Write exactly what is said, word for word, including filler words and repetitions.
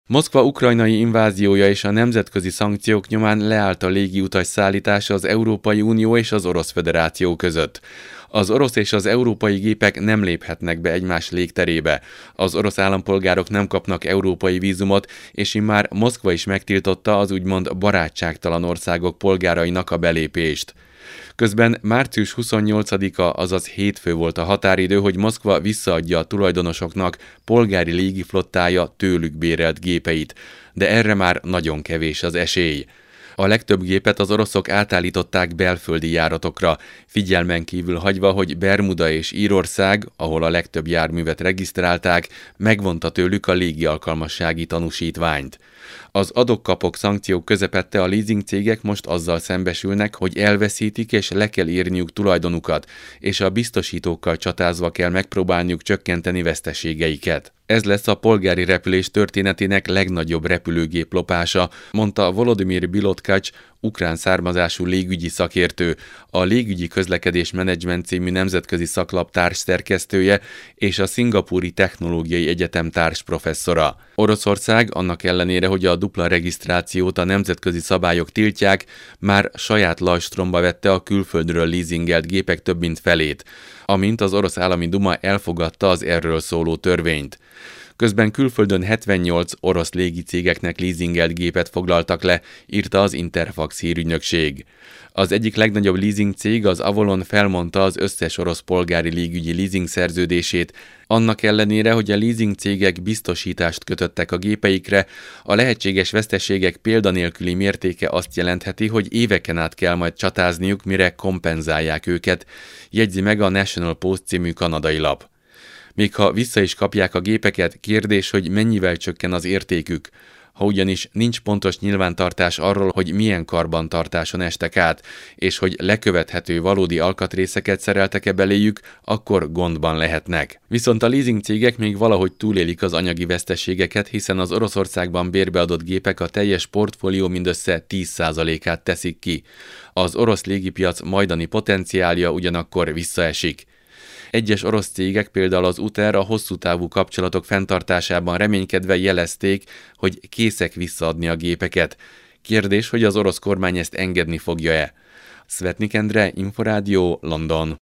Moszkva ukrajnai inváziója és a nemzetközi szankciók nyomán leállt a légiutas szállítás az Európai Unió és az Orosz Föderáció között. Az orosz és az európai gépek nem léphetnek be egymás légterébe. Az orosz állampolgárok nem kapnak európai vízumot, és immár Moszkva is megtiltotta az úgymond barátságtalan országok polgárainak a belépést. Közben március huszonnyolcadika, azaz hétfő volt a határidő, hogy Moszkva visszaadja a tulajdonosoknak polgári légiflottája tőlük bérelt gépeit, de erre már nagyon kevés az esély. A legtöbb gépet az oroszok átállították belföldi járatokra, figyelmen kívül hagyva, hogy Bermuda és Írország, ahol a legtöbb járművet regisztrálták, megvonta tőlük a légialkalmassági tanúsítványt. Az adok-kapok szankciók közepette a leasingcégek most azzal szembesülnek, hogy elveszítik és le kell írniuk tulajdonukat, és a biztosítókkal csatázva kell megpróbálniuk csökkenteni veszteségeiket. Ez lesz a polgári repülés történetének legnagyobb repülőgép lopása, mondta Volodymyr Bilotkacs, ukrán származású légügyi szakértő, a Légügyi Közlekedés Menedzsment című nemzetközi szaklap társszerkesztője és a Szingapúri Technológiai Egyetem társprofesszora. Oroszország annak ellenére, hogy a dupla regisztrációt a nemzetközi szabályok tiltják, már saját lajstromba vette a külföldről leasingelt gépek több mint felét, amint az orosz állami duma elfogadta az erről szóló törvényt. Közben külföldön hetvennyolc orosz légicégeknek leasingelt gépet foglaltak le, írta az Interfax hírügynökség. Az egyik legnagyobb leasing cég, az Avolon felmondta az összes orosz polgári légügyi leasing szerződését, annak ellenére, hogy a leasing cégek biztosítást kötöttek a gépeikre, a lehetséges veszteségek példanélküli mértéke azt jelentheti, hogy éveken át kell majd csatázniuk, mire kompenzálják őket, jegyzi meg a National Post című kanadai lap. Még ha vissza is kapják a gépeket, kérdés, hogy mennyivel csökken az értékük. Ha ugyanis nincs pontos nyilvántartás arról, hogy milyen karbantartáson estek át, és hogy lekövethető valódi alkatrészeket szereltek-e beléjük, akkor gondban lehetnek. Viszont a leasing cégek még valahogy túlélik az anyagi veszteségeket, hiszen az Oroszországban bérbeadott gépek a teljes portfólió mindössze tíz százalékát teszik ki. Az orosz légipiac majdani potenciálja ugyanakkor visszaesik. Egyes orosz cégek, például az Uter a hosszú távú kapcsolatok fenntartásában reménykedve jelezték, hogy készek visszaadni a gépeket. Kérdés, hogy az orosz kormány ezt engedni fogja-e. Szvetnik Endre, Inforádió, London.